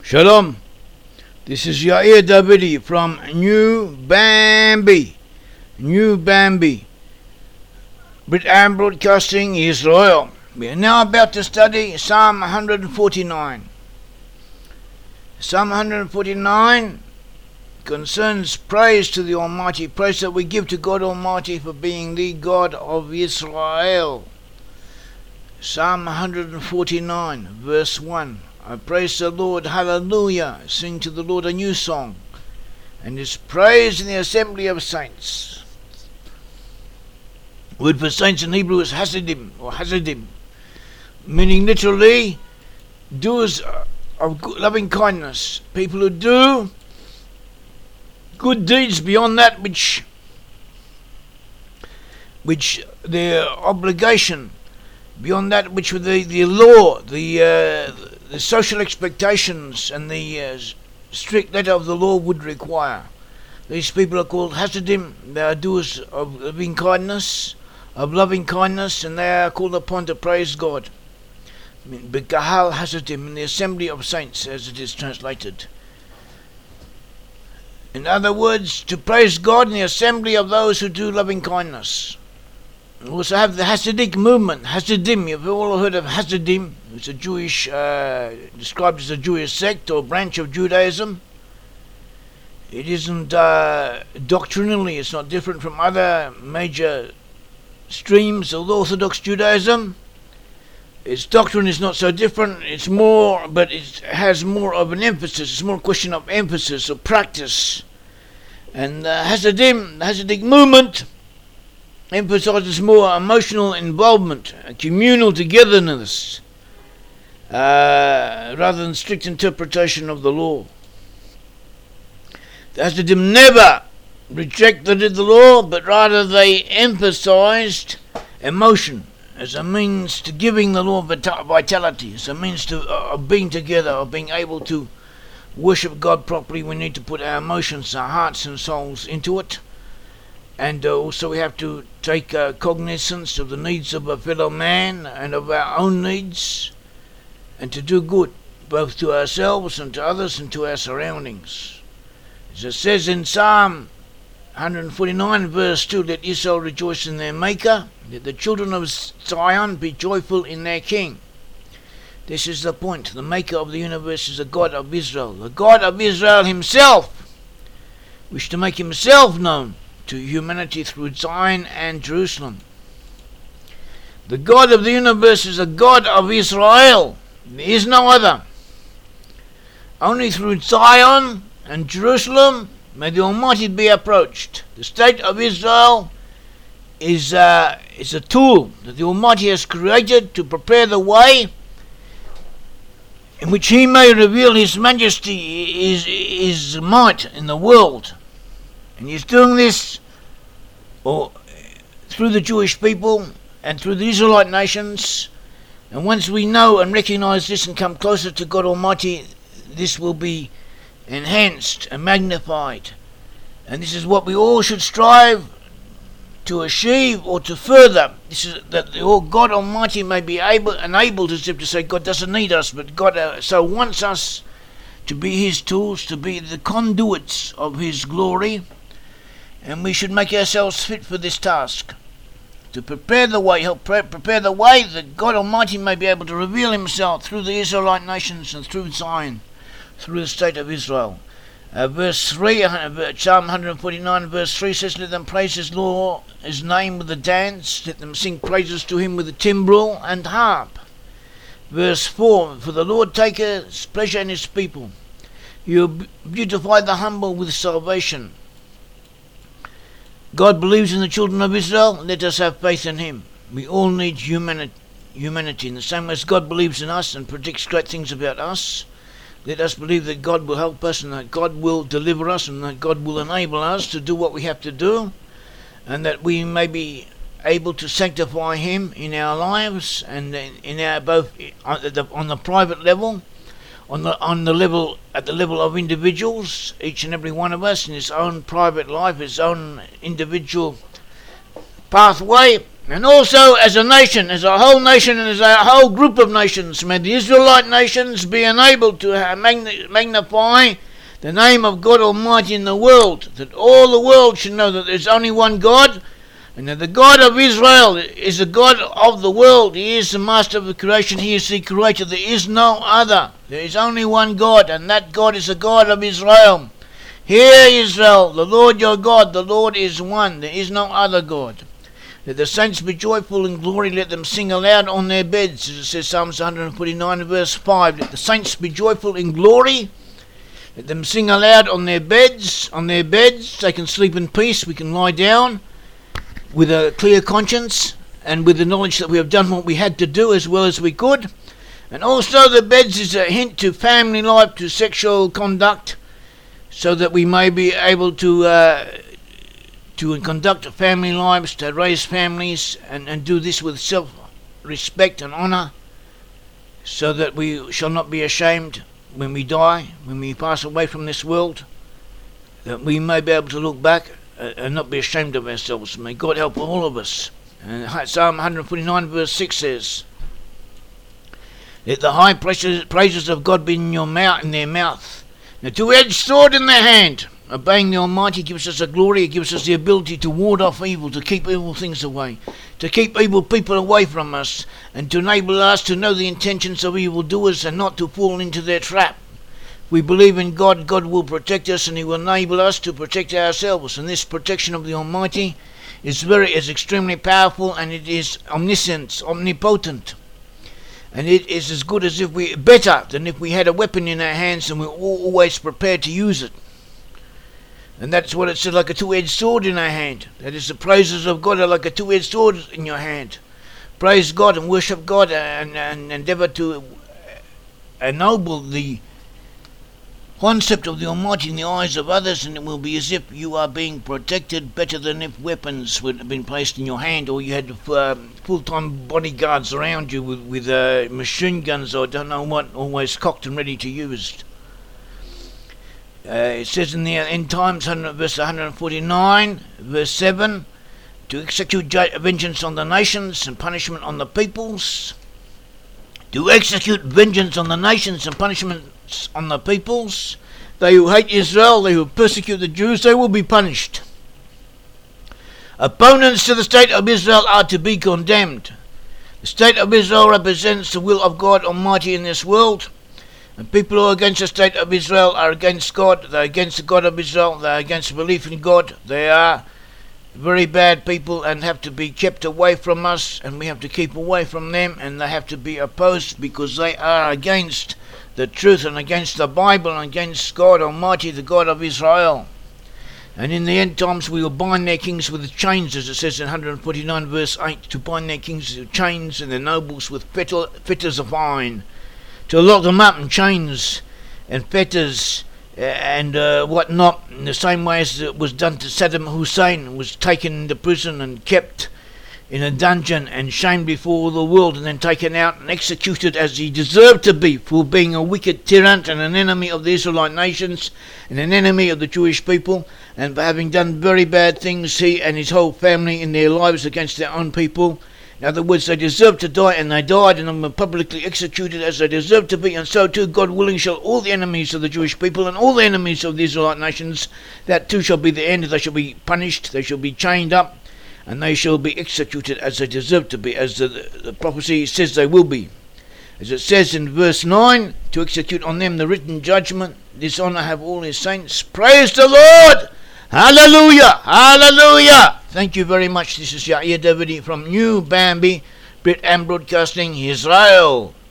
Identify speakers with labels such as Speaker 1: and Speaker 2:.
Speaker 1: Shalom, this is Yair Davidi from New Bambi, Brit Am Broadcasting, Israel. We are now about to study Psalm 149. Psalm 149 concerns praise to the Almighty, praise that we give to God Almighty for being the God of Israel. Psalm 149, verse 1. I praise the Lord, hallelujah, sing to the Lord a new song, and his praise in the assembly of saints. The word for saints in Hebrew is Hasidim, meaning literally doers of loving kindness, people who do good deeds beyond that which their obligation, beyond that which the law, the social expectations and the strict letter of the law would require. These people are called Hasidim. They are doers of loving kindness, and they are called upon to praise God. Bekahal Hasidim, in the assembly of saints, as it is translated. In other words, to praise God in the assembly of those who do loving kindness. We also have the Hasidic movement, Hasidim. You've all heard of Hasidim. It's a Jewish, described as a Jewish sect or branch of Judaism. It isn't doctrinally, it's not different from other major streams of Orthodox Judaism. Its doctrine is not so different, it's more, but it has more of an emphasis. It's more a question of emphasis, of practice. And Hasidim, the Hasidic movement, emphasizes more emotional involvement, communal togetherness, rather than strict interpretation of the law. The Hasidim never rejected the law, but rather they emphasized emotion as a means to giving the law vitality, as a means to of being together, of being able to worship God properly. We need to put our emotions, our hearts and souls into it. And also we have to take cognizance of the needs of a fellow man and of our own needs, and to do good, both to ourselves and to others and to our surroundings. As it says in Psalm 149 verse 2, let Israel rejoice in their Maker, let the children of Zion be joyful in their King. This is the point. The Maker of the universe is the God of Israel. The God of Israel himself wished to make himself known to humanity through Zion and Jerusalem. The God of the universe is the God of Israel. There is no other. Only through Zion and Jerusalem may the Almighty be approached. The state of Israel is a tool that the Almighty has created to prepare the way in which he may reveal his majesty, his might in the world. And he's doing this through the Jewish people and through the Israelite nations. And once we know and recognize this and come closer to God Almighty, this will be enhanced and magnified. And this is what we all should strive to achieve or to further. This is that God Almighty may be able to say God doesn't need us, but God so wants us to be his tools, to be the conduits of his glory. And we should make ourselves fit for this task, to prepare the way, help prepare the way that God Almighty may be able to reveal himself through the Israelite nations and through Zion, through the state of Israel. Verse 3, Psalm 149 verse 3 says, let them praise his law, his name with a dance, let them sing praises to him with a timbrel and harp. Verse 4, for the Lord taketh pleasure in his people. You beautify the humble with salvation. God believes in the children of Israel. Let us have faith in him. We all need humanity. In the same way as God believes in us and predicts great things about us, let us believe that God will help us and that God will deliver us and that God will enable us to do what we have to do, and that we may be able to sanctify him in our lives and in our both on the private level, at the level of individuals, each and every one of us in his own private life, his own individual pathway, And also as a nation, as a whole nation, and as a whole group of nations, may the Israelite nations be enabled to magnify the name of God Almighty in the world, that all the world should know that there's only one God, and that the God of Israel is the God of the world. He is the master of the creation. He is the creator. There is no other. There is only one God, and that God is the God of Israel. Hear, Israel, the Lord your God, the Lord is one. There is no other God. Let the saints be joyful in glory. Let them sing aloud on their beds. As it says, Psalms 149 verse 5. Let the saints be joyful in glory. Let them sing aloud on their beds. On their beds, they can sleep in peace. We can lie down with a clear conscience and with the knowledge that we have done what we had to do as well as we could. And also the beds is a hint to family life, to sexual conduct, so that we may be able to conduct family lives, to raise families, and do this with self-respect and honour, so that we shall not be ashamed when we die, when we pass away from this world, that we may be able to look back and not be ashamed of ourselves. May God help all of us. And Psalm 149 verse 6 says, let the high praises of God be in their mouth, and a two-edged sword in their hand. Obeying the Almighty gives us the glory. It gives us the ability to ward off evil, to keep evil things away, to keep evil people away from us, and to enable us to know the intentions of evildoers and not to fall into their trap. If we believe in God, God will protect us, and He will enable us to protect ourselves. And this protection of the Almighty is extremely powerful, and it is omniscient, omnipotent. And it is as good as better than if we had a weapon in our hands and we were always prepared to use it. And that's what it says, like a two-edged sword in our hand. That is, the praises of God are like a two-edged sword in your hand. Praise God and worship God and endeavour to ennoble the concept of the Almighty in the eyes of others, and it will be as if you are being protected better than if weapons would have been placed in your hand, or you had full-time bodyguards around you with machine guns or I don't know what, always cocked and ready to use. It says in the end times, verse 149, verse 7, to execute vengeance on the nations and punishment on the peoples. To execute vengeance on the nations and punishments on the peoples. They who hate Israel, they who persecute the Jews, they will be punished. Opponents to the state of Israel are to be condemned. The state of Israel represents the will of God Almighty in this world. And people who are against the state of Israel are against God. They're against the God of Israel. They're against belief in God. They are very bad people and have to be kept away from us, and we have to keep away from them, and they have to be opposed because they are against the truth and against the Bible and against God Almighty, the God of Israel. And in the end times we will bind their kings with chains, as it says in 149 verse 8, to bind their kings with chains and their nobles with fetters of iron, to lock them up in chains and fetters and whatnot, in the same way as it was done to Saddam Hussein, was taken into prison and kept in a dungeon and shamed before the world, and then taken out and executed as he deserved to be, for being a wicked tyrant and an enemy of the Israelite nations and an enemy of the Jewish people, and for having done very bad things, he and his whole family, in their lives against their own people. In other words, they deserved to die, and they died, and were publicly executed as they deserved to be, and so too, God willing, shall all the enemies of the Jewish people and all the enemies of the Israelite nations, that too shall be the end. They shall be punished, they shall be chained up, and they shall be executed as they deserve to be, as the prophecy says they will be. As it says in verse 9, to execute on them the written judgment. This honour have all his saints. Praise the Lord! Hallelujah! Hallelujah! Thank you very much. This is Yair Davidi from New Bambi, Brit and Broadcasting, Israel.